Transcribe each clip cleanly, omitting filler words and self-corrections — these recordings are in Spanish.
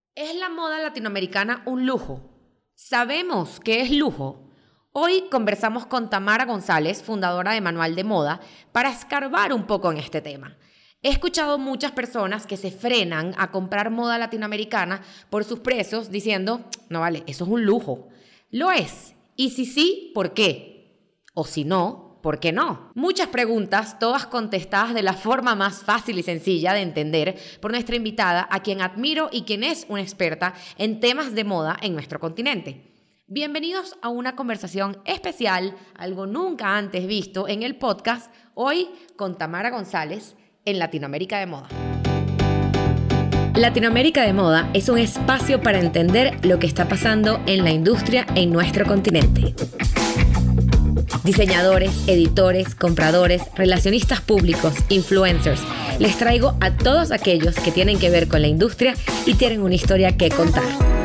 ¿Es la moda latinoamericana un lujo? ¿Sabemos qué es lujo? Hoy conversamos con Tamara González, fundadora de Manual de Moda, para escarbar un poco en este tema. He escuchado muchas personas que se frenan a comprar moda latinoamericana por sus precios diciendo, no vale, eso es un lujo. ¿Lo es? Y si sí, ¿por qué? O si no, ¿por qué no? Muchas preguntas, todas contestadas de la forma más fácil y sencilla de entender por nuestra invitada, a quien admiro y quien es una experta en temas de moda en nuestro continente. Bienvenidos a una conversación especial, algo nunca antes visto en el podcast, hoy con Tamara González en Latinoamérica de Moda. Latinoamérica de Moda es un espacio para entender lo que está pasando en la industria en nuestro continente. Diseñadores, editores, compradores, relacionistas públicos, influencers. Les traigo a todos aquellos que tienen que ver con la industria y tienen una historia que contar.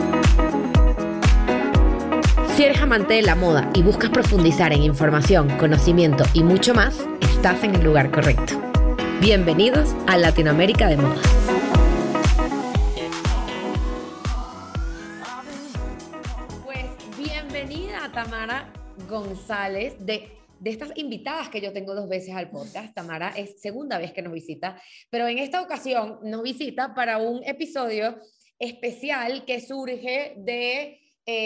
Si eres amante de la moda y buscas profundizar en información, conocimiento y mucho más, estás en el lugar correcto. Bienvenidos a Latinoamérica de Moda. Pues bienvenida, Tamara González, de estas invitadas que yo tengo 2 veces al podcast. Tamara es segunda vez que nos visita, pero en esta ocasión nos visita para un episodio especial que surge de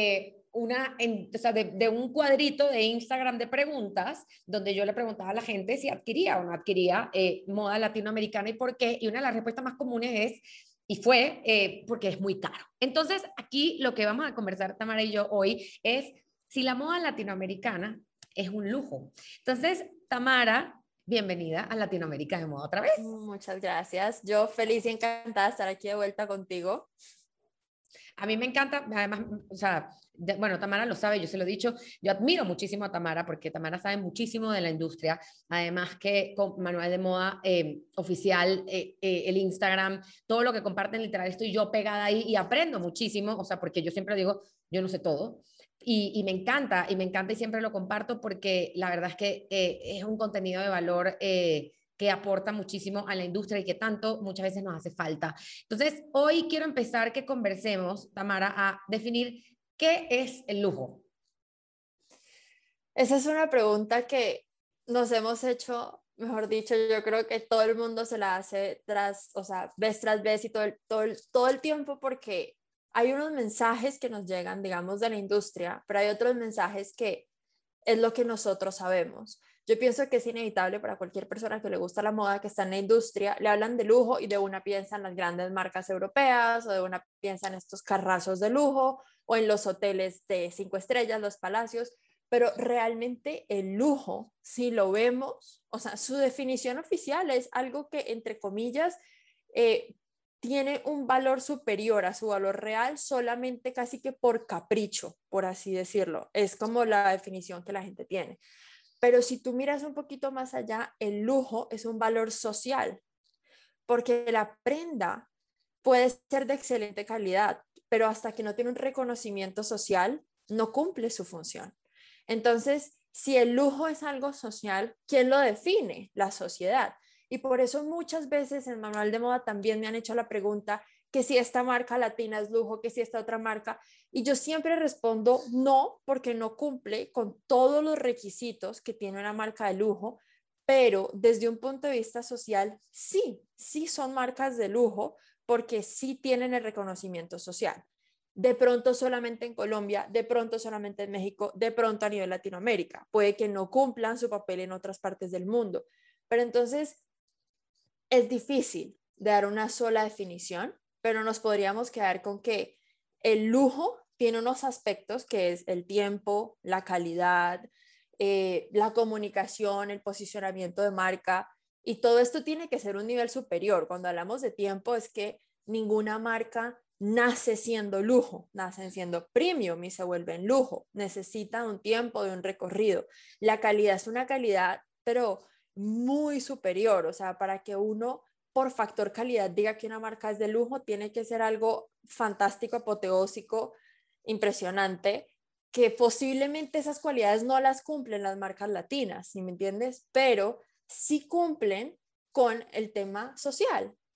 de un cuadrito de Instagram de preguntas, donde yo le preguntaba a la gente si adquiría o no adquiría moda latinoamericana y por qué, y una de las respuestas más comunes es, y fue, porque es muy caro. Entonces, aquí lo que vamos a conversar, Tamara y yo, hoy es si la moda latinoamericana es un lujo. Entonces, Tamara, bienvenida a Latinoamérica de Moda otra vez. Muchas gracias. Yo feliz y encantada de estar aquí de vuelta contigo. A mí me encanta, además, o sea, bueno, Tamara lo sabe, yo se lo he dicho, yo admiro muchísimo a Tamara porque Tamara sabe muchísimo de la industria, además que con Manual de Moda oficial, el Instagram, todo lo que comparten literal, estoy yo pegada ahí y aprendo muchísimo, o sea, porque yo siempre digo, yo no sé todo, y me encanta, y siempre lo comparto porque la verdad es que es un contenido de valor que aporta muchísimo a la industria y que tanto muchas veces nos hace falta. Entonces, hoy quiero empezar que conversemos, Tamara, a definir qué es el lujo. Esa es una pregunta que nos hemos hecho, mejor dicho, yo creo que todo el mundo se la hace vez tras vez y todo el tiempo, porque hay unos mensajes que nos llegan, digamos, de la industria, pero hay otros mensajes que es lo que nosotros sabemos. Yo pienso que es inevitable para cualquier persona que le gusta la moda, que está en la industria, le hablan de lujo y de una piensa en las grandes marcas europeas o de una piensa en estos carrazos de lujo o en los hoteles de 5 estrellas, los palacios, pero realmente el lujo, si lo vemos, o sea, su definición oficial es algo que, entre comillas, tiene un valor superior a su valor real solamente casi que por capricho, por así decirlo. Es como la definición que la gente tiene. Pero si tú miras un poquito más allá, el lujo es un valor social, porque la prenda puede ser de excelente calidad, pero hasta que no tiene un reconocimiento social, no cumple su función. Entonces, si el lujo es algo social, ¿quién lo define? La sociedad. Y por eso muchas veces en Manual de Moda también me han hecho la pregunta que si esta marca latina es lujo, que si esta otra marca. Y yo siempre respondo no, porque no cumple con todos los requisitos que tiene una marca de lujo, pero desde un punto de vista social, sí son marcas de lujo porque sí tienen el reconocimiento social. De pronto solamente en Colombia, de pronto solamente en México, de pronto a nivel Latinoamérica. Puede que no cumplan su papel en otras partes del mundo, pero entonces es difícil dar una sola definición, pero nos podríamos quedar con que el lujo tiene unos aspectos que es el tiempo, la calidad, la comunicación, el posicionamiento de marca, y todo esto tiene que ser un nivel superior. Cuando hablamos de tiempo es que ninguna marca nace siendo lujo, nacen siendo premium y se vuelven lujo, necesitan un tiempo de un recorrido. La calidad es una calidad, pero muy superior, o sea, para que uno por factor calidad diga que una marca es de lujo, tiene que ser algo fantástico, apoteósico, impresionante, que posiblemente esas cualidades no las cumplen las marcas latinas, ¿sí me entiendes? Pero sí cumplen con el tema social.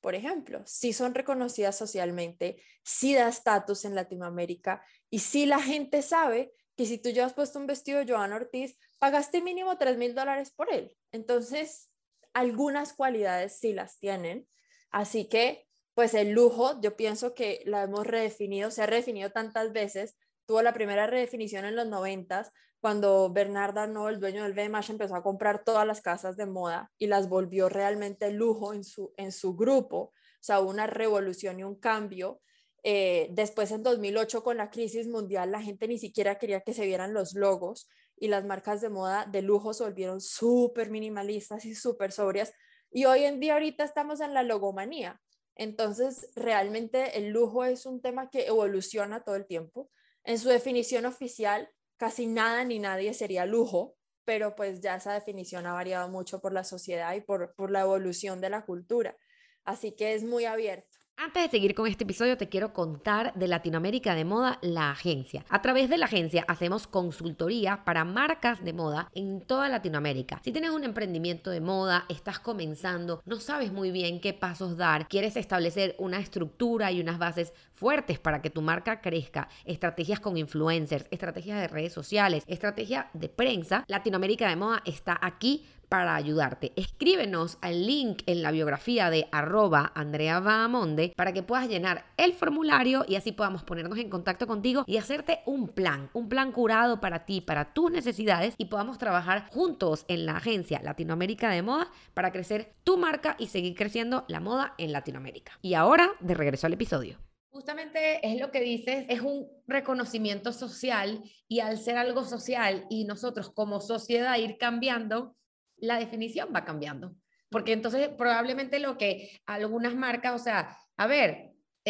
por ejemplo, sí son reconocidas socialmente, sí da estatus en Latinoamérica y sí la gente sabe que si tú llevas puesto un vestido de Joan Ortiz, pagaste mínimo $3,000 por él. Entonces, algunas cualidades sí las tienen. Así que, pues el lujo, yo pienso que la hemos redefinido, se ha redefinido tantas veces. Tuvo la primera redefinición en los 90 cuando Bernard Arnault, el dueño del VMH, empezó a comprar todas las casas de moda y las volvió realmente lujo en su grupo. O sea, hubo una revolución y un cambio. Después, en 2008, con la crisis mundial, la gente ni siquiera quería que se vieran los logos y las marcas de moda de lujo se volvieron súper minimalistas y súper sobrias. Y hoy en día, ahorita estamos en la logomanía. Entonces, realmente el lujo es un tema que evoluciona todo el tiempo. En su definición oficial, casi nada ni nadie sería lujo, pero pues ya esa definición ha variado mucho por la sociedad y por la evolución de la cultura. Así que es muy abierto. Antes de seguir con este episodio, te quiero contar de Latinoamérica de Moda, la agencia. A través de la agencia hacemos consultoría para marcas de moda en toda Latinoamérica. Si tienes un emprendimiento de moda, estás comenzando, no sabes muy bien qué pasos dar, quieres establecer una estructura y unas bases fuertes para que tu marca crezca, estrategias con influencers, estrategias de redes sociales, estrategia de prensa, Latinoamérica de Moda está aquí para ayudarte. Escríbenos al link en la biografía de @AndreaBahamonde para que puedas llenar el formulario y así podamos ponernos en contacto contigo y hacerte un plan curado para ti, para tus necesidades y podamos trabajar juntos en la agencia Latinoamérica de Moda para crecer tu marca y seguir creciendo la moda en Latinoamérica. Y ahora, de regreso al episodio. Justamente es lo que dices, es un reconocimiento social y al ser algo social y nosotros como sociedad ir cambiando, la definición va cambiando. Porque entonces probablemente lo que algunas marcas, o sea, a ver,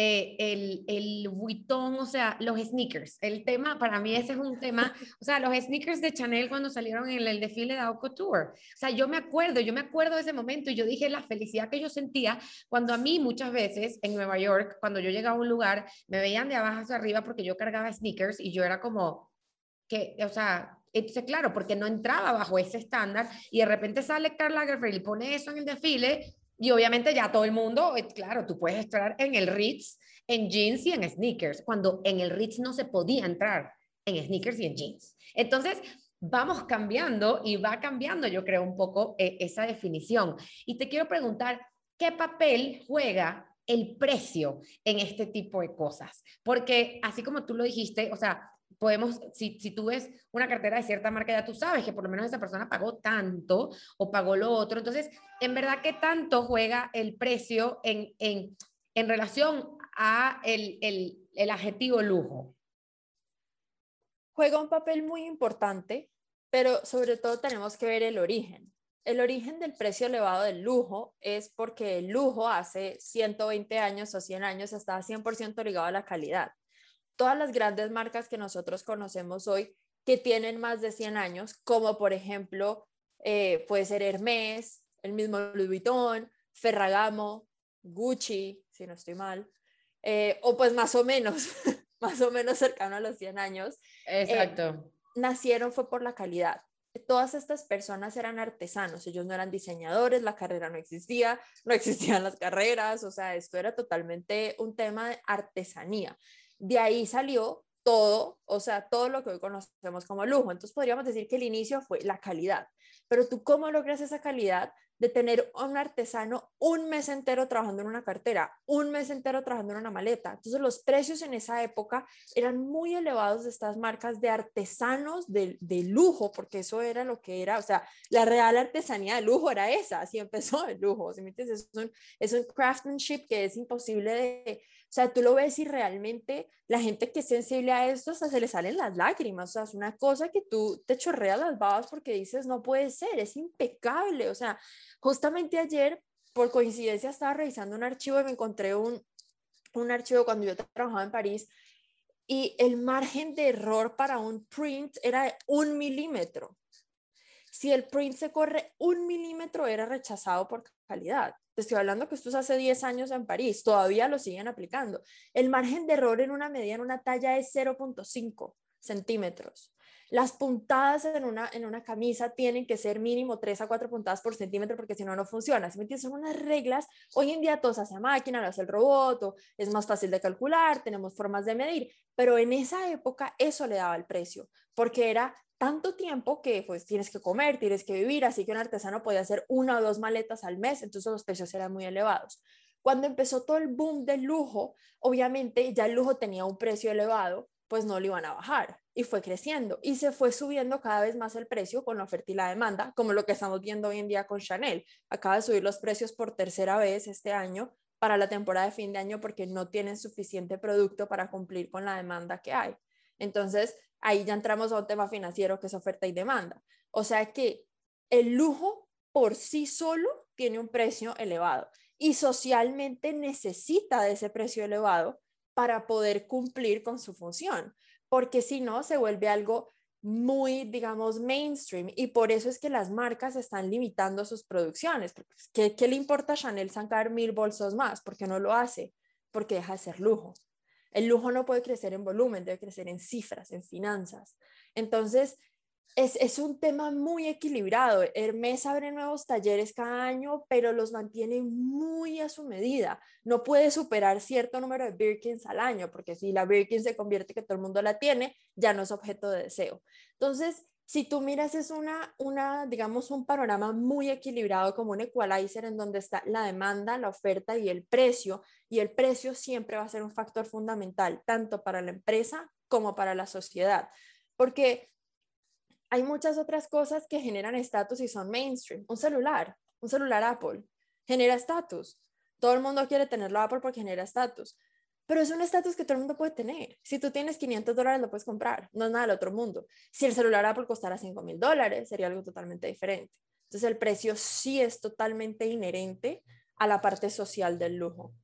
el Vuitton, o sea, los sneakers, el tema, para mí ese es un tema, o sea, los sneakers de Chanel cuando salieron en el desfile de Haute Couture, o sea, yo me acuerdo de ese momento y yo dije la felicidad que yo sentía cuando a mí muchas veces en Nueva York, cuando yo llegaba a un lugar, me veían de abajo hacia arriba porque yo cargaba sneakers y yo era como que, o sea, entonces claro, porque no entraba bajo ese estándar y de repente sale Karl Lagerfeld y pone eso en el desfile y obviamente ya todo el mundo, claro, tú puedes entrar en el Ritz en jeans y en sneakers, cuando en el Ritz no se podía entrar en sneakers y en jeans. Entonces, vamos cambiando y va cambiando, yo creo, un poco esa definición. Y te quiero preguntar, ¿qué papel juega el precio en este tipo de cosas? Porque así como tú lo dijiste, o sea, podemos, si tú ves una cartera de cierta marca, ya tú sabes que por lo menos esa persona pagó tanto o pagó lo otro. Entonces, en verdad, ¿qué tanto juega el precio en relación a el adjetivo lujo? Juega un papel muy importante, pero sobre todo tenemos que ver el origen. El origen del precio elevado del lujo es porque el lujo hace 120 años o 100 años estaba 100% ligado a la calidad. Todas las grandes marcas que nosotros conocemos hoy que tienen más de 100 años, como por ejemplo puede ser Hermès, el mismo Louis Vuitton, Ferragamo, Gucci, si no estoy mal, o pues más o menos, más o menos cercano a los 100 años, Exacto. nacieron fue por la calidad. Todas estas personas eran artesanos, ellos no eran diseñadores, la carrera no existía, no existían las carreras, o sea, esto era totalmente un tema de artesanía. De ahí salió todo, o sea, todo lo que hoy conocemos como lujo. Entonces podríamos decir que el inicio fue la calidad. Pero tú, ¿cómo logras esa calidad de tener a un artesano un mes entero trabajando en una cartera, un mes entero trabajando en una maleta? Entonces los precios en esa época eran muy elevados de estas marcas de artesanos de lujo, porque eso era lo que era, o sea, la real artesanía de lujo era esa, así empezó el lujo, ¿sí me entiendes? Es un craftsmanship que es imposible de, o sea, tú lo ves y realmente la gente que es sensible a esto hasta se le salen las lágrimas, o sea, es una cosa que tú te chorreas las babas porque dices, no puede ser, es impecable, o sea, justamente ayer, por coincidencia, estaba revisando un archivo y me encontré un archivo cuando yo trabajaba en París y el margen de error para un print era de 1 milímetro. Si el print se corre 1 milímetro, era rechazado por calidad. Te estoy hablando que esto es hace 10 años en París, todavía lo siguen aplicando. El margen de error en una medida, en una talla es 0.5. centímetros. Las puntadas en una camisa tienen que ser mínimo 3 a 4 puntadas por centímetro porque si no, no funciona. ¿Sí me entiendes? Son unas reglas. Hoy en día todo se hace a máquina, lo hace el robot, o es más fácil de calcular, tenemos formas de medir, pero en esa época eso le daba el precio, porque era tanto tiempo que pues tienes que comer, tienes que vivir, así que un artesano podía hacer 1 o 2 maletas al mes, entonces los precios eran muy elevados. Cuando empezó todo el boom del lujo, obviamente ya el lujo tenía un precio elevado, pues no lo iban a bajar y fue creciendo y se fue subiendo cada vez más el precio con la oferta y la demanda, como lo que estamos viendo hoy en día con Chanel. Acaba de subir los precios por tercera vez este año para la temporada de fin de año porque no tienen suficiente producto para cumplir con la demanda que hay. Entonces, ahí ya entramos a un tema financiero que es oferta y demanda. O sea que el lujo por sí solo tiene un precio elevado y socialmente necesita de ese precio elevado para poder cumplir con su función, porque si no se vuelve algo muy, digamos, mainstream y por eso es que las marcas están limitando sus producciones. ¿Qué le importa a Chanel sacar 1000 bolsos más? ¿Por qué no lo hace? Porque deja de ser lujo. El lujo no puede crecer en volumen, debe crecer en cifras, en finanzas. Entonces, es un tema muy equilibrado. Hermès abre nuevos talleres cada año, pero los mantiene muy a su medida. No puede superar cierto número de Birkins al año, porque si la Birkin se convierte que todo el mundo la tiene, ya no es objeto de deseo. Entonces, si tú miras, es digamos, un panorama muy equilibrado, como un equalizer en donde está la demanda, la oferta y el precio siempre va a ser un factor fundamental, tanto para la empresa como para la sociedad, porque hay muchas otras cosas que generan estatus y son mainstream. Un celular Apple, genera estatus. Todo el mundo quiere tenerlo Apple porque genera estatus. Pero es un estatus que todo el mundo puede tener. Si tú tienes $500, lo puedes comprar. No es nada del otro mundo. Si el celular Apple costara $5000, sería algo totalmente diferente. Entonces el precio sí es totalmente inherente a la parte social del lujo.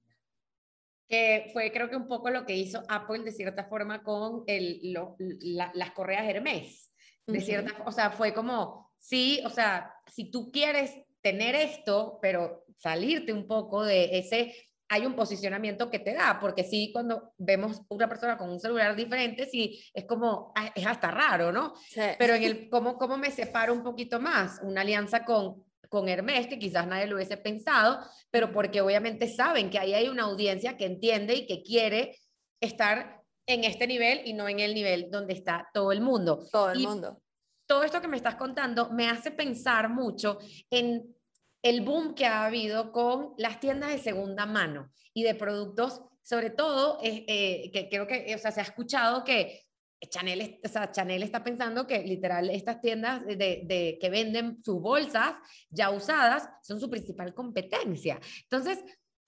Que fue creo que un poco lo que hizo Apple de cierta forma con las correas Hermès. De Ujú. cierta, o sea, fue como, sí, o sea, si tú quieres tener esto, pero salirte un poco de ese, hay un posicionamiento que te da, porque sí, cuando vemos una persona con un celular diferente, sí, es como, es hasta raro, ¿no? Sí. Pero en el, ¿cómo me separo un poquito más? Una alianza con Hermès, que quizás nadie lo hubiese pensado, pero porque obviamente saben que ahí hay una audiencia que entiende y que quiere estar en este nivel y no en el nivel donde está todo el mundo. Todo el Y mundo. todo esto que me estás contando me hace pensar mucho en el boom que ha habido con las tiendas de segunda mano y de productos, sobre todo, que creo que, o sea, se ha escuchado que o sea, Chanel está pensando que literal estas tiendas que venden sus bolsas ya usadas son su principal competencia. Entonces,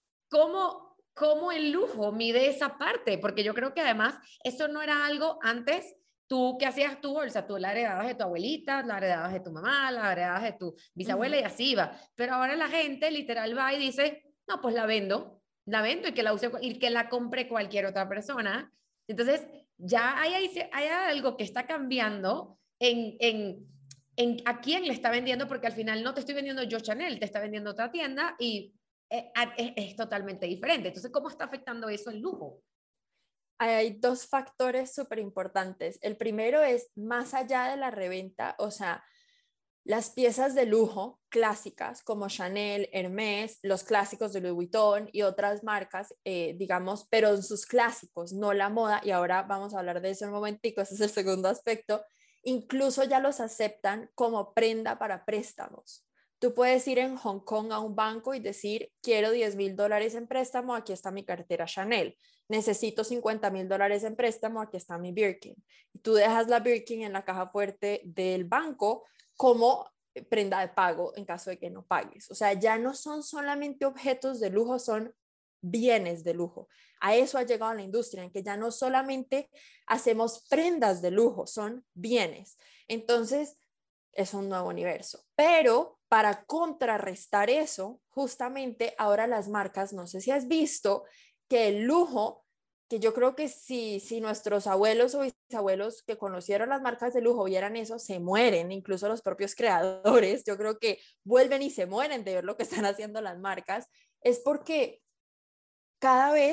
¿cómo el lujo mide esa parte? Porque yo creo que además eso no era algo antes. Tú, ¿qué hacías tu bolsa? Tú la heredabas de tu abuelita, la heredabas de tu mamá, la heredabas de tu bisabuela y así iba. Pero ahora la gente literal va y dice, no, pues la vendo y que la use y que la compre cualquier otra persona. Entonces, ya hay algo que está cambiando en a quién le está vendiendo, porque al final no te estoy vendiendo yo Chanel, te está vendiendo otra tienda y es totalmente diferente. Entonces, ¿cómo está afectando eso el lujo? Hay dos factores súper importantes. El primero es más allá de la reventa, o sea, las piezas de lujo clásicas como Chanel, Hermès, los clásicos de Louis Vuitton y otras marcas, digamos, pero en sus clásicos, no la moda, y ahora vamos a hablar de eso en un momentico, ese es el segundo aspecto, incluso ya los aceptan como prenda para préstamos. Tú puedes ir en Hong Kong a un banco y decir, quiero $10,000 en préstamo, aquí está mi cartera Chanel. Necesito $50,000 en préstamo, aquí está mi Birkin. Y tú dejas la Birkin en la caja fuerte del banco como prenda de pago en caso de que no pagues. O sea, ya no son solamente objetos de lujo, son bienes de lujo. A eso ha llegado la industria, en que ya no solamente hacemos prendas de lujo, son bienes. Entonces, es un nuevo universo. Pero para contrarrestar eso, justamente ahora las marcas, no sé si has visto que el lujo, que yo creo que si nuestros abuelos o bisabuelos que conocieron las marcas de lujo vieran eso, se mueren, incluso los propios creadores, yo creo que vuelven y se mueren de ver lo que están haciendo las marcas, es porque cada vez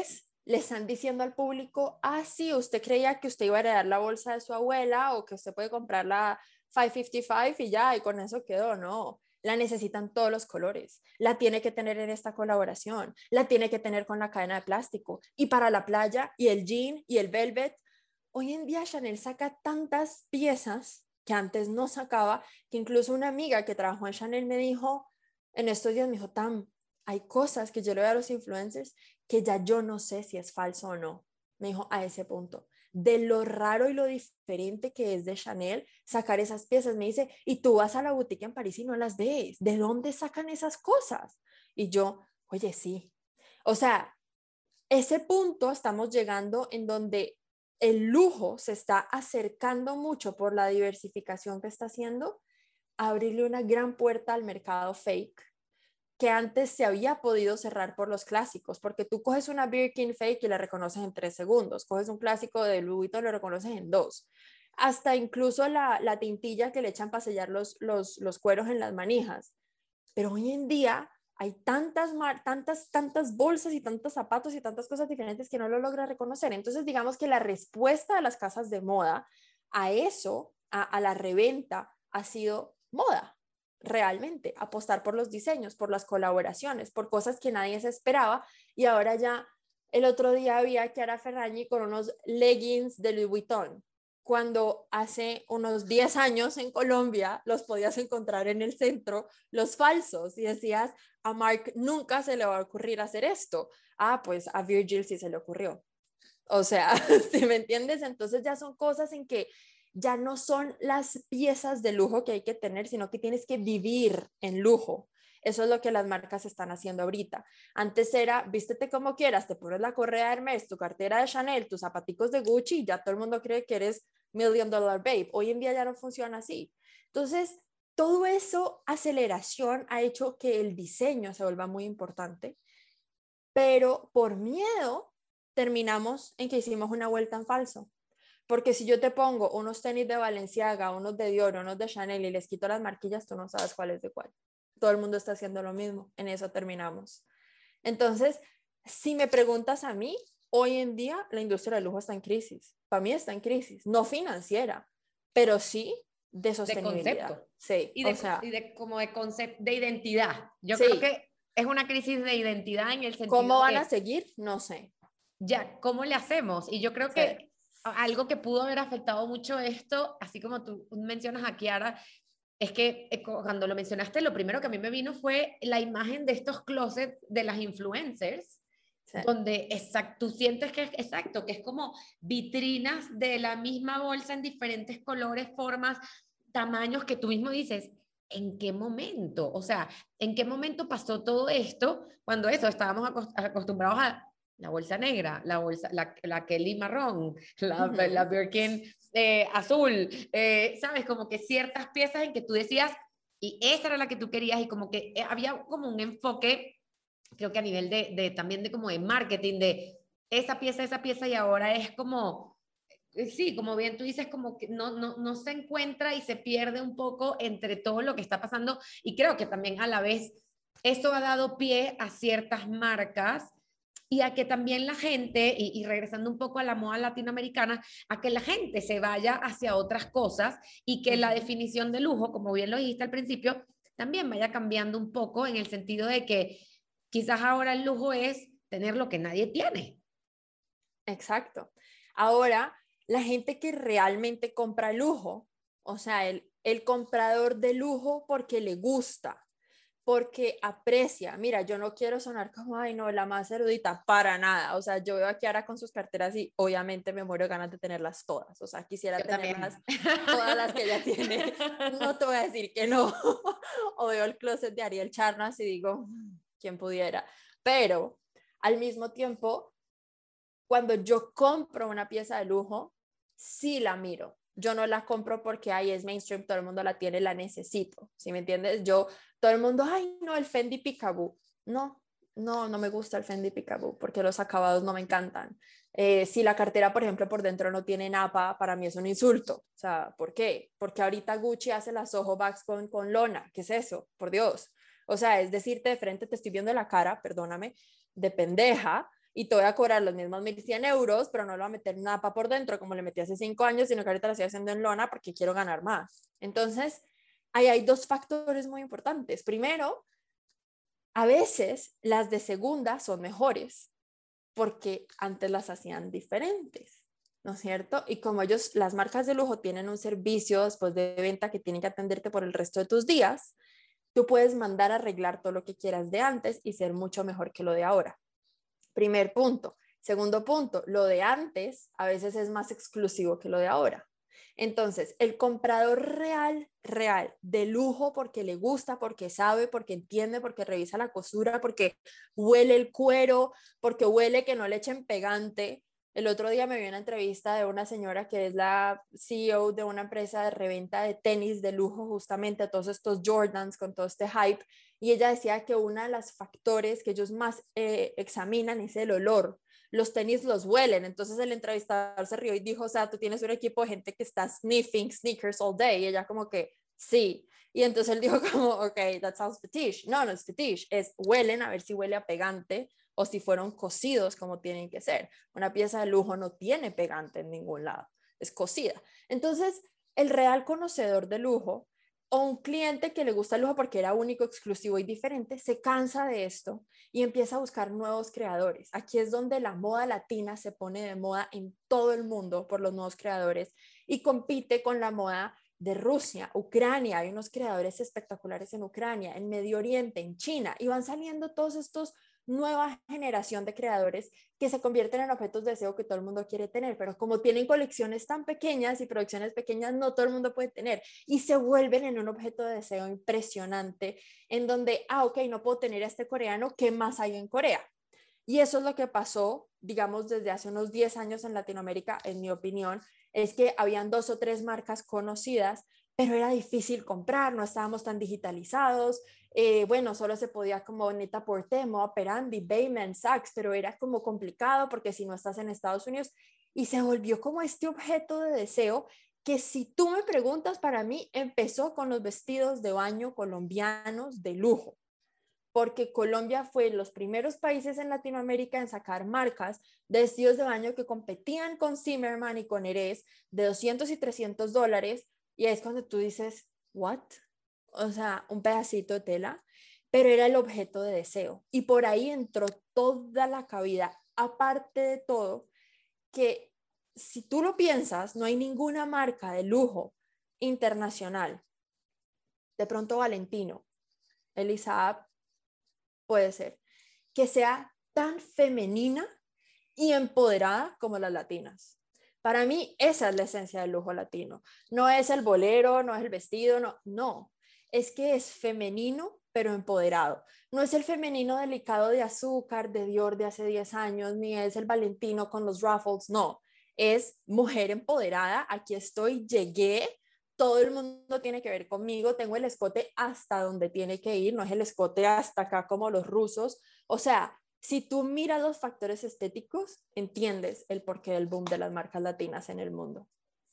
le están diciendo al público, ah, sí, usted creía que usted iba a heredar la bolsa de su abuela o que usted puede comprar la 555 y ya, y con eso quedó, no. La necesitan todos los colores, la tiene que tener en esta colaboración, la tiene que tener con la cadena de plástico y para la playa y el jean y el velvet. Hoy en día Chanel saca tantas piezas que antes no sacaba, que incluso una amiga que trabajó en Chanel me dijo, en estos días me dijo, Tam, hay cosas que yo le veo a los influencers que ya yo no sé si es falso o no. Me dijo a ese punto, de lo raro y lo diferente que es de Chanel sacar esas piezas. Me dice, y tú vas a la boutique en París y no las ves. ¿De dónde sacan esas cosas? Y yo, oye, sí. O sea, ese punto estamos llegando en donde el lujo se está acercando mucho por la diversificación que está haciendo, a abrirle una gran puerta al mercado fake que antes se había podido cerrar por los clásicos, porque tú coges una Birkin fake y la reconoces en 3 segundos, coges un clásico de Louis Vuitton y lo reconoces en 2, hasta incluso la tintilla que le echan para sellar los cueros en las manijas. Pero hoy en día hay tantas bolsas y tantos zapatos y tantas cosas diferentes que no lo logra reconocer. Entonces, digamos que la respuesta de las casas de moda a eso, a la reventa, ha sido moda, realmente, apostar por los diseños, por las colaboraciones, por cosas que nadie se esperaba. Y ahora ya, el otro día vi a Chiara Ferragni con unos leggings de Louis Vuitton, cuando hace unos 10 años en Colombia los podías encontrar en el centro, los falsos, y decías, a Mark nunca se le va a ocurrir hacer esto. Ah, pues a Virgil sí se le ocurrió. O sea, ¿si me entiendes? Entonces ya son cosas en que ya no son las piezas de lujo que hay que tener, sino que tienes que vivir en lujo. Eso es lo que las marcas están haciendo ahorita. Antes era, vístete como quieras, te pones la correa de Hermes, tu cartera de Chanel, tus zapaticos de Gucci, y ya todo el mundo cree que eres $1 million babe. Hoy en día ya no funciona así. Entonces, todo eso, aceleración, ha hecho que el diseño se vuelva muy importante, pero por miedo terminamos en que hicimos una vuelta en falso. Porque si yo te pongo unos tenis de Balenciaga, unos de Dior, unos de Chanel y les quito las marquillas, tú no sabes cuál es de cuál. Todo el mundo está haciendo lo mismo. En eso terminamos. Entonces, si me preguntas a mí, hoy en día la industria del lujo está en crisis. Para mí está en crisis, no financiera, pero sí de De sostenibilidad. concepto Sí, y o sea, de como de concepto, de identidad. Yo creo sí. que es una crisis de identidad en el ¿Cómo sentido van a de, seguir? No sé. ya, ¿cómo le hacemos? Y yo creo Sí. que algo que pudo haber afectado mucho esto, así como tú mencionas a Kiara, es que cuando lo mencionaste, lo primero que a mí me vino fue la imagen de estos closets de las influencers, Sí. donde exacto, tú sientes que es exacto, que es como vitrinas de la misma bolsa en diferentes colores, formas, tamaños que tú mismo dices, ¿en qué momento? O sea, ¿en qué momento pasó todo esto cuando eso estábamos acostumbrados a la bolsa negra, la bolsa, la Kelly marrón, la Birkin azul, ¿sabes? Como que ciertas piezas en que tú decías, y esa era la que tú querías, y como que había como un enfoque, creo que a nivel también de como de marketing, de esa pieza, y ahora es como, sí, como bien tú dices, como que no se encuentra y se pierde un poco entre todo lo que está pasando, y creo que también a la vez eso ha dado pie a ciertas marcas y a que también la gente, y regresando un poco a la moda latinoamericana, a que la gente se vaya hacia otras cosas y que la definición de lujo, como bien lo dijiste al principio, también vaya cambiando un poco en el sentido de que quizás ahora el lujo es tener lo que nadie tiene. Exacto. Ahora, la gente que realmente compra lujo, o sea, el comprador de lujo porque le gusta, porque aprecia. Mira, yo no quiero sonar como, ay, no, la más erudita, para nada. O sea, yo veo a Kiara con sus carteras y obviamente me muero de ganas de tenerlas todas. O sea, quisiera Yo tenerlas también. todas las que ella tiene. No te voy a decir que no. O veo el closet de Ariel Charnas y digo, quién pudiera. Pero al mismo tiempo, cuando yo compro una pieza de lujo, sí la miro. Yo no la compro porque ahí es mainstream, todo el mundo la tiene, la necesito. ¿Sí me entiendes? Todo el mundo, ay, no, el Fendi Peekaboo. No, no me gusta el Fendi Peekaboo porque los acabados no me encantan. Si la cartera, por ejemplo, por dentro no tiene napa, para mí es un insulto. O sea, ¿por qué? Porque ahorita Gucci hace las ojo bags con lona. ¿Qué es eso? Por Dios. O sea, es decirte de frente, te estoy viendo la cara, perdóname, de pendeja, y te voy a cobrar los mismos 1.100 euros, pero no le voy a meter nada por dentro como le metí hace 5 años, sino que ahorita lo estoy haciendo en lona porque quiero ganar más. Entonces, ahí hay dos factores muy importantes. Primero, a veces las de segunda son mejores porque antes las hacían diferentes, ¿no es cierto? Y como ellos, las marcas de lujo tienen un servicio después de venta que tienen que atenderte por el resto de tus días, tú puedes mandar a arreglar todo lo que quieras de antes y ser mucho mejor que lo de ahora. Primer punto. Segundo punto, lo de antes a veces es más exclusivo que lo de ahora. Entonces, el comprador real, de lujo porque le gusta, porque sabe, porque entiende, porque revisa la costura, porque huele el cuero, porque huele que no le echen pegante. El otro día me vi una entrevista de una señora que es la CEO de una empresa de reventa de tenis de lujo, justamente todos estos Jordans con todo este hype, y ella decía que uno de los factores que ellos más examinan es el olor. Los tenis los huelen. Entonces el entrevistador se rió y dijo, o sea, tú tienes un equipo de gente que está sniffing sneakers all day. Y ella como que, sí. Y entonces él dijo como, ok, that sounds fetish. No, no es fetish, es huelen a ver si huele a pegante o si fueron cosidos como tienen que ser. Una pieza de lujo no tiene pegante en ningún lado, es cosida. Entonces, el real conocedor de lujo o un cliente que le gusta el lujo porque era único, exclusivo y diferente, se cansa de esto y empieza a buscar nuevos creadores. Aquí es donde la moda latina se pone de moda en todo el mundo por los nuevos creadores y compite con la moda de Rusia, Ucrania. Hay unos creadores espectaculares en Ucrania, en Medio Oriente, en China, y van saliendo todos estos nueva generación de creadores que se convierten en objetos de deseo que todo el mundo quiere tener, pero como tienen colecciones tan pequeñas y producciones pequeñas, no todo el mundo puede tener y se vuelven en un objeto de deseo impresionante en donde, ok, no puedo tener a este coreano, ¿qué más hay en Corea? Y eso es lo que pasó, digamos, desde hace unos 10 años en Latinoamérica, en mi opinión, es que habían 2 o 3 marcas conocidas, pero era difícil comprar, no estábamos tan digitalizados, bueno, solo se podía como Neta Porté, Moda Perandi, Bayman, Saks, pero era como complicado porque si no estás en Estados Unidos, y se volvió como este objeto de deseo que si tú me preguntas, para mí empezó con los vestidos de baño colombianos de lujo porque Colombia fue los primeros países en Latinoamérica en sacar marcas de vestidos de baño que competían con Zimmerman y con Erez de 200 y $300, y es cuando tú dices, ¿what? O sea, un pedacito de tela, pero era el objeto de deseo. Y por ahí entró toda la cabida, aparte de todo, que si tú lo piensas, no hay ninguna marca de lujo internacional, de pronto Valentino, Elisa puede ser, que sea tan femenina y empoderada como las latinas. Para mí esa es la esencia del lujo latino. No es el bolero, no es el vestido, no, no. Es que es femenino pero empoderado. No es el femenino delicado de azúcar, de Dior de hace 10 años, ni es el Valentino con los ruffles, no. Es mujer empoderada, aquí estoy, llegué, todo el mundo tiene que ver conmigo, tengo el escote hasta donde tiene que ir, no es el escote hasta acá como los rusos. O sea, si tú miras los factores estéticos, entiendes el porqué del boom de las marcas latinas en el mundo.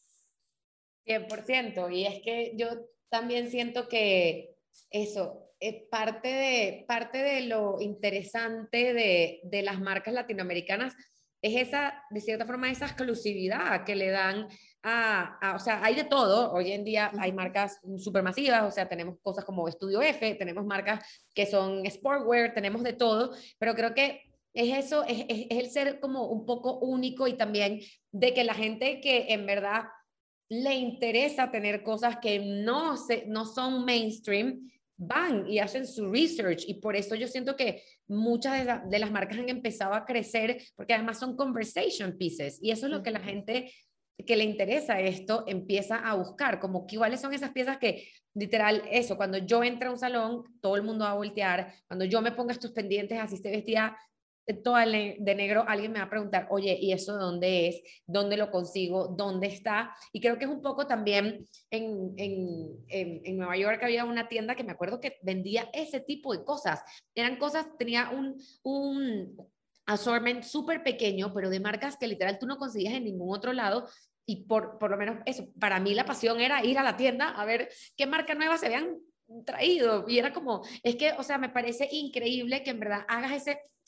100%. Y es que yo también siento que eso es parte de lo interesante de las marcas latinoamericanas, es esa, de cierta forma, esa exclusividad que le dan o sea, hay de todo. Hoy en día hay marcas supermasivas, o sea, tenemos cosas como Estudio F, tenemos marcas que son sportwear, tenemos de todo, pero creo que es eso, es el ser como un poco único y también de que la gente que en verdad le interesa tener cosas que no son mainstream, van y hacen su research, y por eso yo siento que muchas de las marcas han empezado a crecer porque además son conversation pieces, y eso es lo que la gente que le interesa esto empieza a buscar, como que cuáles son esas piezas que literal eso, cuando yo entro a un salón todo el mundo va a voltear, cuando yo me ponga estos pendientes así esté vestida toda de negro, alguien me va a preguntar, oye, ¿y eso de dónde es? ¿Dónde lo consigo? ¿Dónde está? Y creo que es un poco también en Nueva York había una tienda que me acuerdo que vendía ese tipo de cosas. Eran cosas, tenía un assortment súper pequeño, pero de marcas que literal tú no conseguías en ningún otro lado. Y por lo menos eso, para mí la pasión era ir a la tienda a ver qué marca nueva se habían traído. Y era como, es que, o sea, me parece increíble que en verdad hagas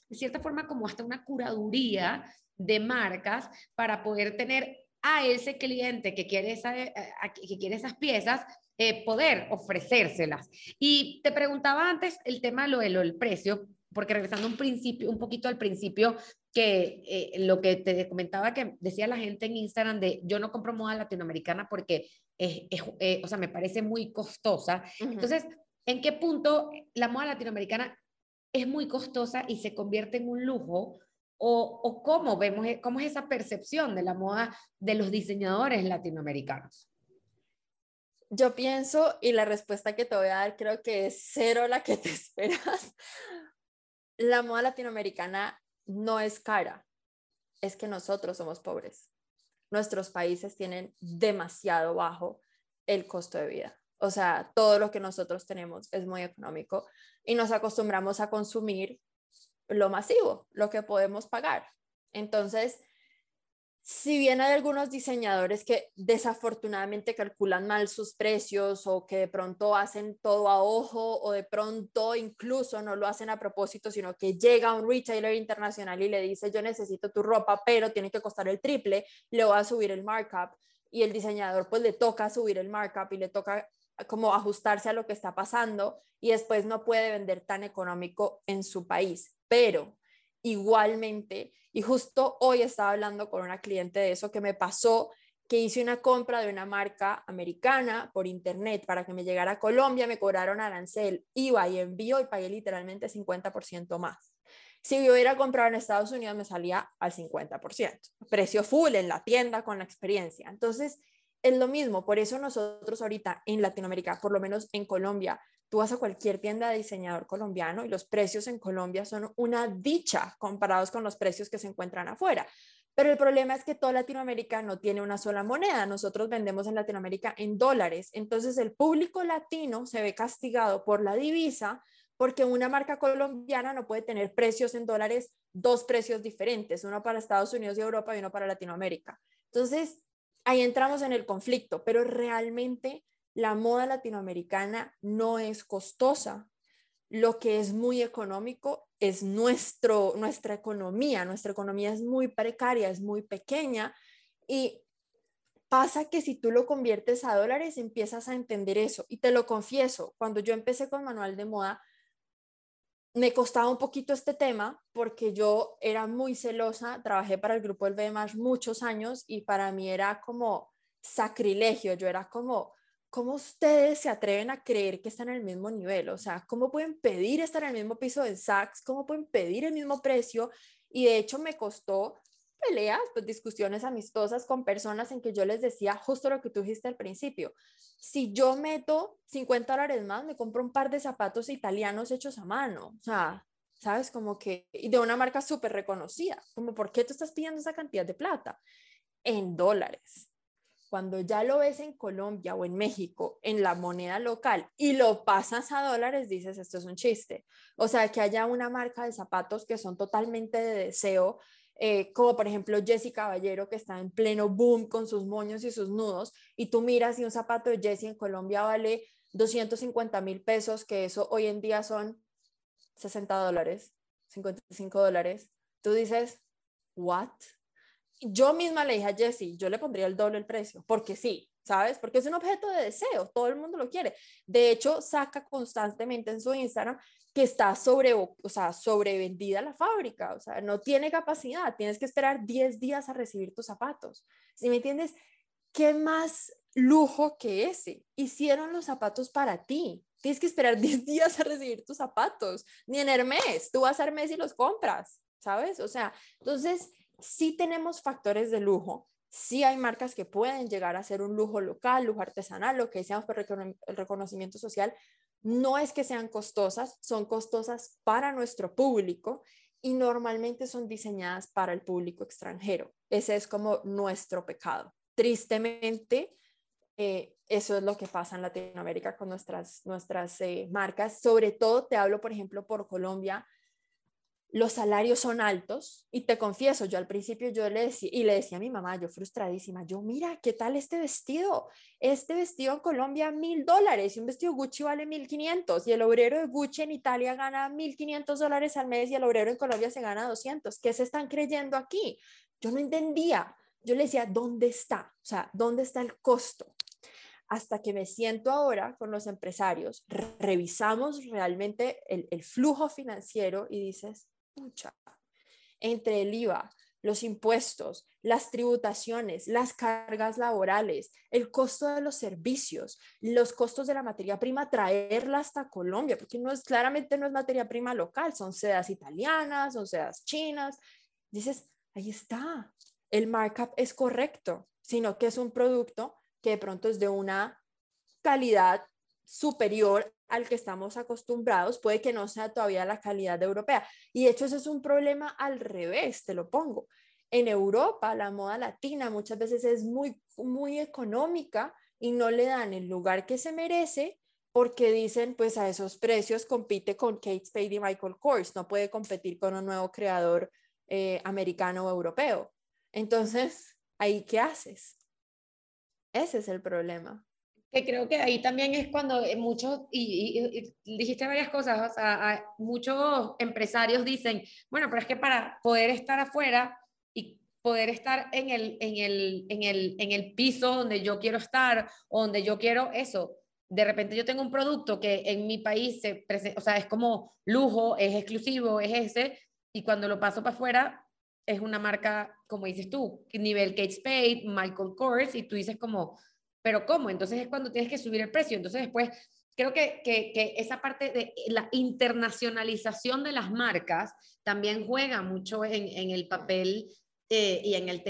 de cierta forma, como hasta una curaduría de marcas para poder tener a ese cliente que quiere, que quiere esas piezas, poder ofrecérselas. Y te preguntaba antes el tema de lo del precio, porque regresando un poquito al principio, que lo que te comentaba que decía la gente en Instagram de yo no compro moda latinoamericana porque o sea, me parece muy costosa. Ujú. Entonces, ¿en qué punto la moda latinoamericana es muy costosa y se convierte en un lujo? O cómo vemos, cómo es esa percepción de la moda de los diseñadores latinoamericanos? Yo pienso, y la respuesta que te voy a dar creo que es cero la que te esperas. La moda latinoamericana no es cara, es que nosotros somos pobres. Nuestros países tienen demasiado bajo el costo de vida. O sea, todo lo que nosotros tenemos es muy económico y nos acostumbramos a consumir lo masivo, lo que podemos pagar. Entonces, si bien hay algunos diseñadores que desafortunadamente calculan mal sus precios o que de pronto hacen todo a ojo o de pronto incluso no lo hacen a propósito, sino que llega un retailer internacional y le dice yo necesito tu ropa, pero tiene que costar el triple, le voy a subir el markup y el diseñador pues le toca subir el markup y le toca como ajustarse a lo que está pasando y después no puede vender tan económico en su país. Pero igualmente, y justo hoy estaba hablando con una cliente de eso que me pasó, que hice una compra de una marca americana por internet para que me llegara a Colombia, me cobraron arancel, IVA y envío y pagué literalmente 50% más. Si yo hubiera comprado en Estados Unidos me salía al 50%, precio full en la tienda con la experiencia. Entonces, es lo mismo, por eso nosotros ahorita en Latinoamérica, por lo menos en Colombia, tú vas a cualquier tienda de diseñador colombiano y los precios en Colombia son una dicha comparados con los precios que se encuentran afuera. Pero el problema es que toda Latinoamérica no tiene una sola moneda. Nosotros vendemos en Latinoamérica en dólares. Entonces el público latino se ve castigado por la divisa porque una marca colombiana no puede tener precios en dólares, dos precios diferentes, uno para Estados Unidos y Europa y uno para Latinoamérica. Entonces ahí entramos en el conflicto, pero realmente la moda latinoamericana no es costosa. Lo que es muy económico es nuestra economía. Nuestra economía es muy precaria, es muy pequeña y pasa que si tú lo conviertes a dólares empiezas a entender eso. Y te lo confieso, cuando yo empecé con Manual de Moda, me costaba un poquito este tema porque yo era muy celosa, trabajé para el grupo del BMAS muchos años y para mí era como sacrilegio, yo era como, ¿cómo ustedes se atreven a creer que están en el mismo nivel? O sea, ¿cómo pueden pedir estar en el mismo piso de Saks? ¿Cómo pueden pedir el mismo precio? Y de hecho me costó peleas, pues discusiones amistosas con personas en que yo les decía justo lo que tú dijiste al principio. Si yo meto $50 más, me compro un par de zapatos italianos hechos a mano. O sea, ¿sabes? Como que, y de una marca súper reconocida. Como, ¿por qué tú estás pidiendo esa cantidad de plata? En dólares. Cuando ya lo ves en Colombia o en México, en la moneda local, y lo pasas a dólares, dices, esto es un chiste. O sea, que haya una marca de zapatos que son totalmente de deseo, como por ejemplo Jessie Caballero, que está en pleno boom con sus moños y sus nudos, y tú miras y un zapato de Jessie en Colombia vale 250.000 pesos, que eso hoy en día son $60, $55. Tú dices, ¿what? Yo misma le dije a Jessie, yo le pondría el doble el precio, porque sí, ¿sabes? Porque es un objeto de deseo, todo el mundo lo quiere. De hecho, saca constantemente en su Instagram que está sobrevendida la fábrica, o sea, no tiene capacidad, tienes que esperar 10 días a recibir tus zapatos. ¿Sí me entiendes? ¿Qué más lujo que ese? Hicieron los zapatos para ti. Tienes que esperar 10 días a recibir tus zapatos, ni en Hermes, tú vas a Hermes y los compras, ¿sabes? O sea, entonces sí tenemos factores de lujo, sí hay marcas que pueden llegar a ser un lujo local, lujo artesanal, lo que decíamos por el reconocimiento social. No es que sean costosas, son costosas para nuestro público y normalmente son diseñadas para el público extranjero. Ese es como nuestro pecado. Tristemente, eso es lo que pasa en Latinoamérica con nuestras marcas. Sobre todo, te hablo, por ejemplo, por Colombia. los salarios son altos y te confieso, yo al principio yo le decía a mi mamá, yo frustradísima, yo mira, ¿qué tal este vestido? Este vestido en Colombia $1.000 y un vestido Gucci vale 1.500 y el obrero de Gucci en Italia gana $1.500 al mes y el obrero en Colombia se gana 200. ¿Qué se están creyendo aquí? Yo no entendía. Yo le decía, ¿dónde está? O sea, ¿dónde está el costo? Hasta que me siento ahora con los empresarios, revisamos realmente el flujo financiero y dices, pucha, entre el IVA, los impuestos, las tributaciones, las cargas laborales, el costo de los servicios, los costos de la materia prima, traerla hasta Colombia, porque claramente no es materia prima local, son sedas italianas, son sedas chinas. Dices, ahí está, el markup es correcto, sino que es un producto que de pronto es de una calidad superior al que estamos acostumbrados, puede que no sea todavía la calidad europea. Y de hecho ese es un problema al revés, te lo pongo. En Europa la moda latina muchas veces es muy, muy económica y no le dan el lugar que se merece porque dicen, pues a esos precios compite con Kate Spade y Michael Kors, no puede competir con un nuevo creador americano o europeo. Entonces, ¿ahí qué haces? Ese es el problema. Que creo que ahí también es cuando muchos, y dijiste varias cosas, o sea, muchos empresarios dicen, bueno, pero es que para poder estar afuera y poder estar en el piso donde yo quiero estar, o donde yo quiero eso, de repente yo tengo un producto que en mi país se presenta, o sea, es como lujo, es exclusivo, es ese, y cuando lo paso para afuera es una marca, como dices tú, nivel Kate Spade, Michael Kors, y tú dices como pero ¿cómo? Entonces es cuando tienes que subir el precio. Entonces después creo que esa parte de la internacionalización de las marcas también juega mucho en el papel y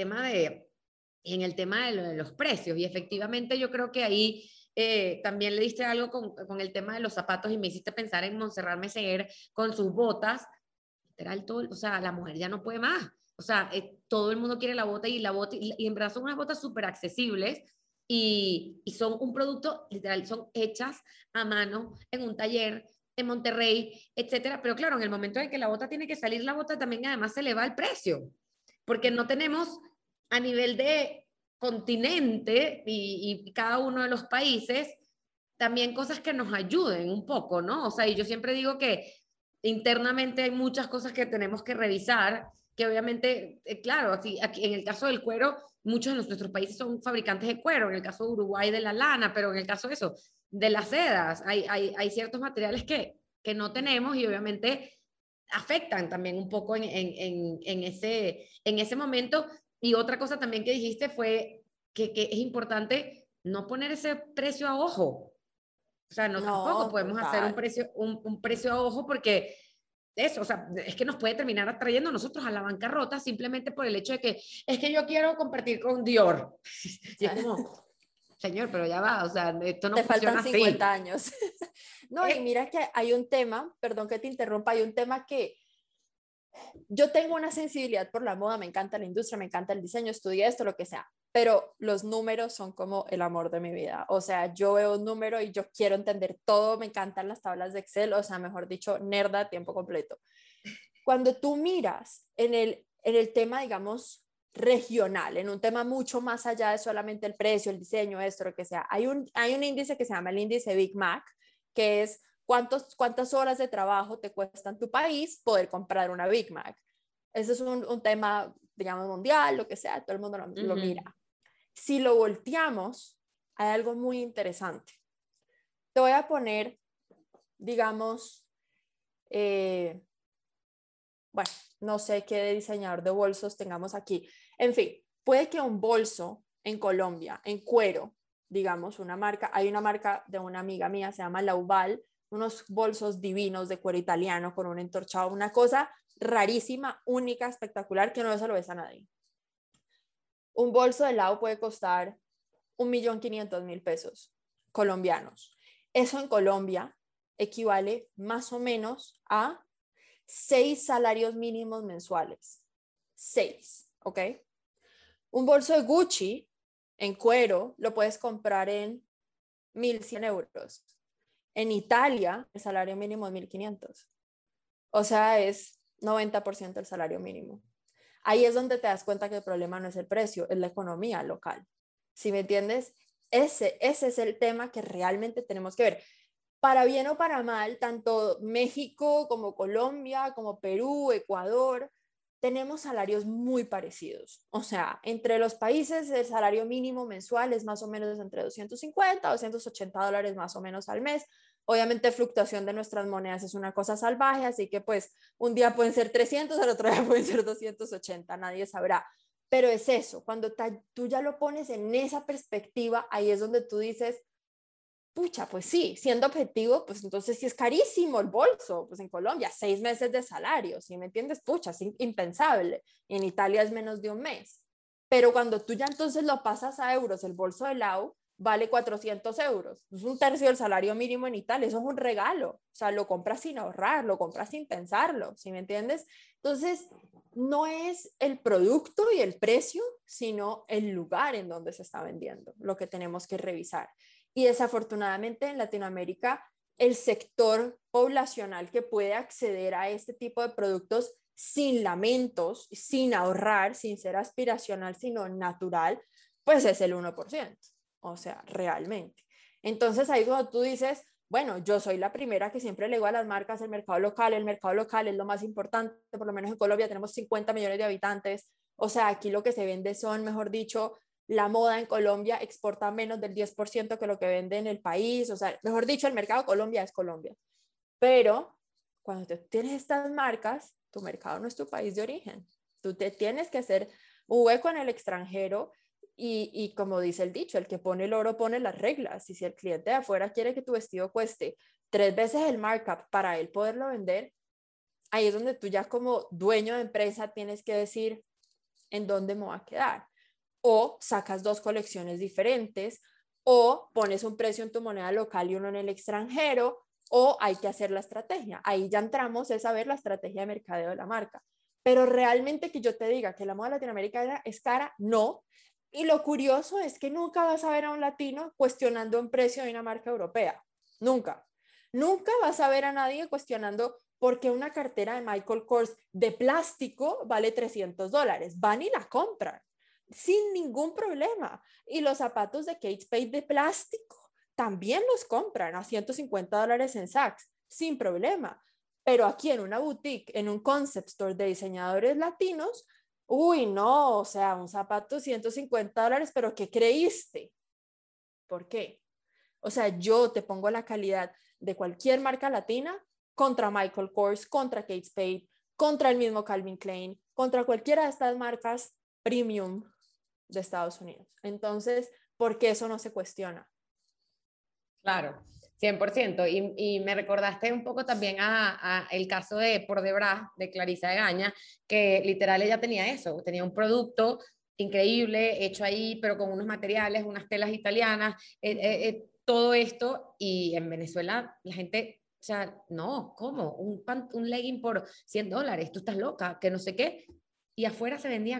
en el tema de los precios. Y efectivamente yo creo que ahí también le diste algo con el tema de los zapatos y me hiciste pensar en Montserrat Meseguer con sus botas. Literal, todo, o sea, la mujer ya no puede más. O sea, todo el mundo quiere la bota y en verdad son unas botas súper accesibles y son un producto, literal, son hechas a mano en un taller en Monterrey, etcétera. Pero claro, en el momento en que la bota tiene que salir, la bota también además se le va el precio, porque no tenemos a nivel de continente y cada uno de los países también cosas que nos ayuden un poco, ¿no? O sea, y yo siempre digo que internamente hay muchas cosas que tenemos que revisar, que obviamente, claro, aquí en el caso del cuero, muchos de nuestros países son fabricantes de cuero, en el caso de Uruguay de la lana, pero en el caso de eso, de las sedas, hay ciertos materiales que no tenemos y obviamente afectan también un poco en ese momento. Y otra cosa también que dijiste fue que es importante no poner ese precio a ojo. O sea, no tampoco No, podemos hacer total. un precio a ojo porque eso, o sea, es que nos puede terminar atrayendo a nosotros a la bancarrota simplemente por el hecho de que es que yo quiero compartir con Dior. Y es como, señor, pero ya va, o sea, esto no Te faltan funciona 50 así. años. No, y Es, mira que hay un tema, perdón que te interrumpa, hay un tema que yo tengo una sensibilidad por la moda, me encanta la industria, me encanta el diseño, estudié esto, lo que sea, pero los números son como el amor de mi vida. O sea, yo veo un número y yo quiero entender todo, me encantan las tablas de Excel, o sea, mejor dicho, nerda a tiempo completo. Cuando tú miras en el tema, digamos, regional, en un tema mucho más allá de solamente el precio, el diseño, esto, lo que sea, hay un índice que se llama el índice Big Mac, que es cuántas horas de trabajo te cuesta en tu país poder comprar una Big Mac. Ese es un tema, digamos, mundial, lo que sea, todo el mundo lo mira. uh-huh. Si lo volteamos, hay algo muy interesante. Te voy a poner, digamos, bueno, no sé qué diseñador de bolsos tengamos aquí. En fin, puede que un bolso en Colombia, en cuero, digamos, hay una marca de una amiga mía, se llama Laubal, unos bolsos divinos de cuero italiano con un entorchado, una cosa rarísima, única, espectacular, que no se lo ves a nadie. Un bolso de Lau puede costar 1.500.000 pesos colombianos. Eso en Colombia equivale más o menos a 6 salarios mínimos mensuales. 6, ¿ok? Un bolso de Gucci en cuero lo puedes comprar en 1.100 euros. En Italia, el salario mínimo es 1.500. O sea, es 90% del salario mínimo. Ahí es donde te das cuenta que el problema no es el precio, es la economía local. ¿Sí me entiendes? Ese es el tema que realmente tenemos que ver. Para bien o para mal, tanto México como Colombia, como Perú, Ecuador, tenemos salarios muy parecidos. O sea, entre los países el salario mínimo mensual es más o menos entre 250 a $280 más o menos al mes. Obviamente fluctuación de nuestras monedas es una cosa salvaje, así que pues un día pueden ser 300, al otro día pueden ser 280, nadie sabrá. Pero es eso, cuando tú ya lo pones en esa perspectiva, ahí es donde tú dices, pucha, pues sí, siendo objetivo, pues entonces sí es carísimo el bolso, pues en Colombia 6 meses de salario, ¿sí me entiendes? Pucha, es impensable, y en Italia es menos de un mes, pero cuando tú ya entonces lo pasas a euros, el bolso de Lau vale 400 euros, es un tercio del salario mínimo en Italia, eso es un regalo, o sea, lo compras sin ahorrar, lo compras sin pensarlo, ¿sí me entiendes? Entonces, no es el producto y el precio, sino el lugar en donde se está vendiendo, lo que tenemos que revisar. Y desafortunadamente en Latinoamérica, el sector poblacional que puede acceder a este tipo de productos sin lamentos, sin ahorrar, sin ser aspiracional, sino natural, pues es el 1%. O sea, realmente. Entonces ahí cuando tú dices, bueno, yo soy la primera que siempre le digo a las marcas, el mercado local es lo más importante, por lo menos en Colombia tenemos 50 millones de habitantes, o sea, aquí lo que se vende son, mejor dicho, la moda en Colombia exporta menos del 10% que lo que vende en el país, o sea, mejor dicho, el mercado de Colombia es Colombia. Pero cuando tú tienes estas marcas, tu mercado no es tu país de origen. Tú te tienes que hacer un hueco en el extranjero y como dice el dicho, el que pone el oro pone las reglas. Y si el cliente de afuera quiere que tu vestido cueste 3 veces el markup para él poderlo vender, ahí es donde tú ya como dueño de empresa tienes que decir en dónde me voy a quedar. O sacas dos colecciones diferentes, o pones un precio en tu moneda local y uno en el extranjero, o hay que hacer la estrategia. Ahí ya entramos es a ver la estrategia de mercadeo de la marca. Pero realmente que yo te diga que la moda latinoamericana es cara, no. Y lo curioso es que nunca vas a ver a un latino cuestionando un precio de una marca europea. Nunca. Nunca vas a ver a nadie cuestionando por qué una cartera de Michael Kors de plástico vale $300. Van y la compran sin ningún problema. Y los zapatos de Kate Spade de plástico también los compran a $150 en Saks, sin problema. Pero aquí en una boutique, en un concept store de diseñadores latinos, uy, no, o sea, un zapato $150, pero ¿qué creíste? ¿Por qué? O sea, yo te pongo la calidad de cualquier marca latina contra Michael Kors, contra Kate Spade, contra el mismo Calvin Klein, contra cualquiera de estas marcas premium de Estados Unidos. Entonces, ¿por qué eso no se cuestiona? Claro, 100%. Y me recordaste un poco también a el caso de Por Detrás de Clarisa Egaña, que literal ella tenía eso, tenía un producto increíble hecho ahí, pero con unos materiales, unas telas italianas, todo esto, y en Venezuela la gente, o sea, no, ¿cómo? Un legging por $100, tú estás loca, que no sé qué, y afuera se vendía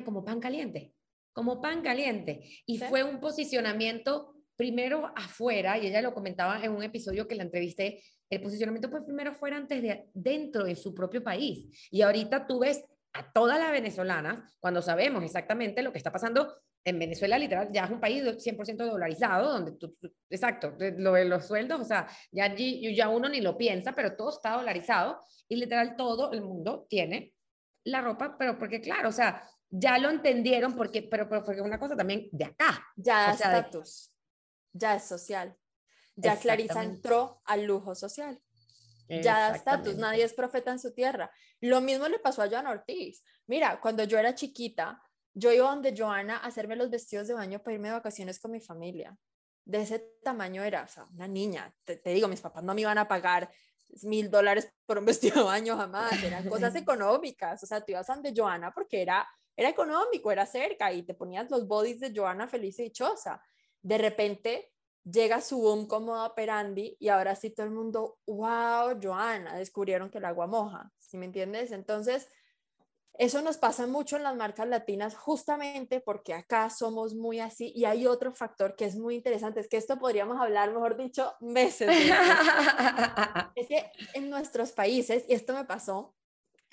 como pan caliente, y ¿Sí? fue un posicionamiento primero afuera, y ella lo comentaba en un episodio que la entrevisté, el posicionamiento fue primero fuera antes de dentro de su propio país. Y ahorita tú ves a todas las venezolanas, cuando sabemos exactamente lo que está pasando en Venezuela, literal, ya es un país 100% dolarizado, donde exacto, lo de los sueldos, o sea, ya uno ni lo piensa, pero todo está dolarizado y literal todo el mundo tiene la ropa, pero porque claro, o sea, ya lo entendieron pero porque es una cosa también de acá, Ya o da sea, de estatus, ya es social. Ya Clarisa exactamente, entró al lujo social. Ya da estatus, nadie exactamente. es profeta en su tierra. Lo mismo le pasó a Joana Ortiz. Mira, cuando yo era chiquita, yo iba donde Joana a hacerme los vestidos de baño para irme de vacaciones con mi familia. De ese tamaño era, o sea, una niña. Te digo, mis papás no me iban a pagar $1,000 por un vestido de baño jamás, eran cosas económicas. O sea, tú ibas a donde Joana porque era económico, era cerca y te ponías los bodies de Joana feliz y dichosa. De repente llega su boom como operandi y ahora sí todo el mundo, wow, Joana, descubrieron que el agua moja, ¿sí me entiendes? Entonces, eso nos pasa mucho en las marcas latinas justamente porque acá somos muy así y hay otro factor que es muy interesante, es que esto podríamos hablar, mejor dicho, meses de esto. Es que en nuestros países, y esto me pasó,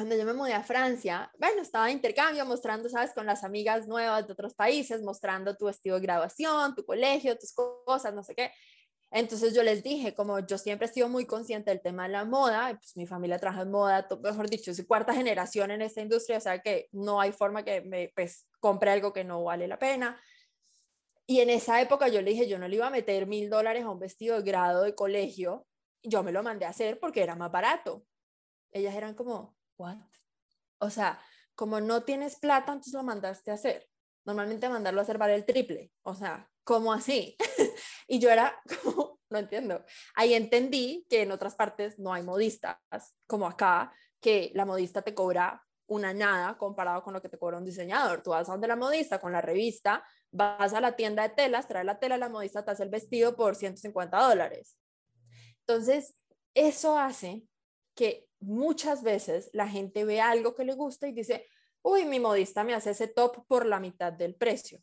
cuando yo me mudé a Francia, bueno, estaba de intercambio mostrando, ¿sabes? Con las amigas nuevas de otros países, mostrando tu vestido de graduación, tu colegio, tus cosas, no sé qué. Entonces yo les dije, como yo siempre he sido muy consciente del tema de la moda, pues mi familia trabaja en moda, mejor dicho, soy cuarta generación en esta industria, o sea que no hay forma que me pues, compre algo que no vale la pena. Y en esa época yo le dije, yo no le iba a meter $1,000 a un vestido de grado de colegio, yo me lo mandé a hacer porque era más barato. Ellas eran como, ¿what? O sea, como no tienes plata, entonces lo mandaste a hacer. Normalmente mandarlo a hacer vale el triple. O sea, ¿cómo así? Y yo era como, no entiendo. Ahí entendí que en otras partes no hay modistas, como acá, que la modista te cobra una nada comparado con lo que te cobra un diseñador. Tú vas a donde la modista con la revista, vas a la tienda de telas, traes la tela, la modista te hace el vestido por $150. Entonces, eso hace que muchas veces la gente ve algo que le gusta y dice, uy, mi modista me hace ese top por la mitad del precio.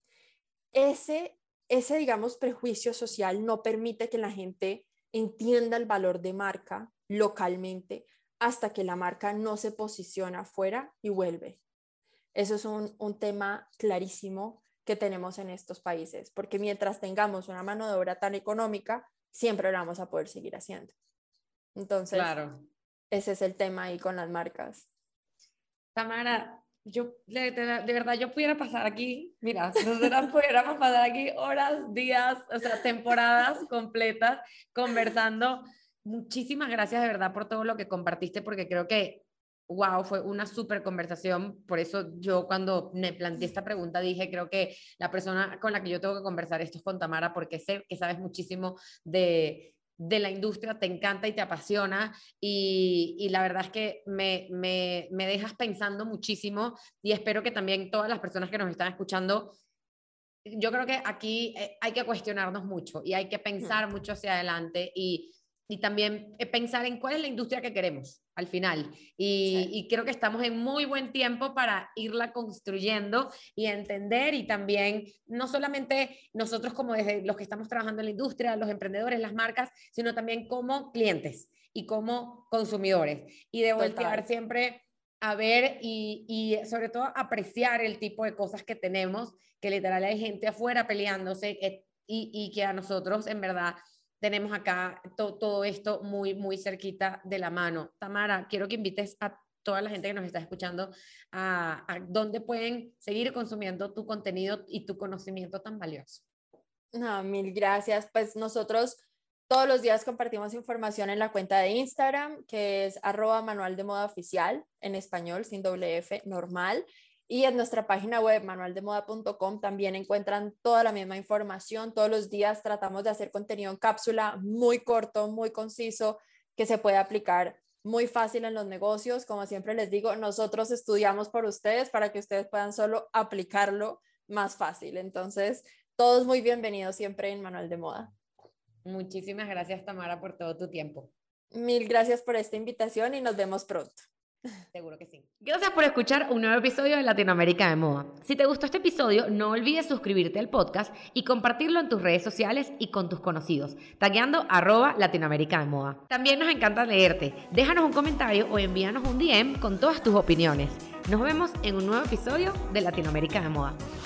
Ese, digamos, prejuicio social no permite que la gente entienda el valor de marca localmente hasta que la marca no se posiciona afuera y vuelve. Eso es un tema clarísimo que tenemos en estos países, porque mientras tengamos una mano de obra tan económica, siempre lo vamos a poder seguir haciendo. Entonces, Claro. ese es el tema ahí con las marcas. Tamara, yo de verdad yo pudiera pasar aquí, mira, nosotros pudiéramos pasar aquí horas, días, o sea, temporadas completas conversando. Muchísimas gracias de verdad por todo lo que compartiste, porque creo que, wow, fue una súper conversación. Por eso yo cuando me planteé esta pregunta dije, creo que la persona con la que yo tengo que conversar esto es con Tamara, porque sé que sabes muchísimo de la industria, te encanta y te apasiona y la verdad es que me dejas pensando muchísimo y espero que también todas las personas que nos están escuchando, yo creo que aquí hay que cuestionarnos mucho y hay que pensar mucho hacia adelante y también pensar en cuál es la industria que queremos al final. Y creo que estamos en muy buen tiempo para irla construyendo y entender y también no solamente nosotros como desde los que estamos trabajando en la industria, los emprendedores, las marcas, sino también como clientes y como consumidores. Y de voltear Total. siempre a ver y sobre todo apreciar el tipo de cosas que tenemos, que literal hay gente afuera peleándose y que a nosotros en verdad tenemos acá todo esto muy, muy cerquita de la mano. Tamara, quiero que invites a toda la gente que nos está escuchando a dónde pueden seguir consumiendo tu contenido y tu conocimiento tan valioso. No, mil gracias. Pues nosotros todos los días compartimos información en la cuenta de Instagram, que es @manualdemodaoficial, en español, sin doble F, normal. Y en nuestra página web, manualdemoda.com, también encuentran toda la misma información. Todos los días tratamos de hacer contenido en cápsula muy corto, muy conciso, que se puede aplicar muy fácil en los negocios. Como siempre les digo, nosotros estudiamos por ustedes para que ustedes puedan solo aplicarlo más fácil. Entonces, todos muy bienvenidos siempre en Manual de Moda. Muchísimas gracias, Tamara, por todo tu tiempo. Mil gracias por esta invitación y nos vemos pronto. Seguro que sí. Gracias por escuchar un nuevo episodio de Latinoamérica de Moda. Si te gustó este episodio, no olvides suscribirte al podcast y compartirlo en tus redes sociales y con tus conocidos, tagueando @Latinoamérica de Moda. También nos encanta leerte. Déjanos un comentario o envíanos un DM con todas tus opiniones. Nos vemos en un nuevo episodio de Latinoamérica de Moda.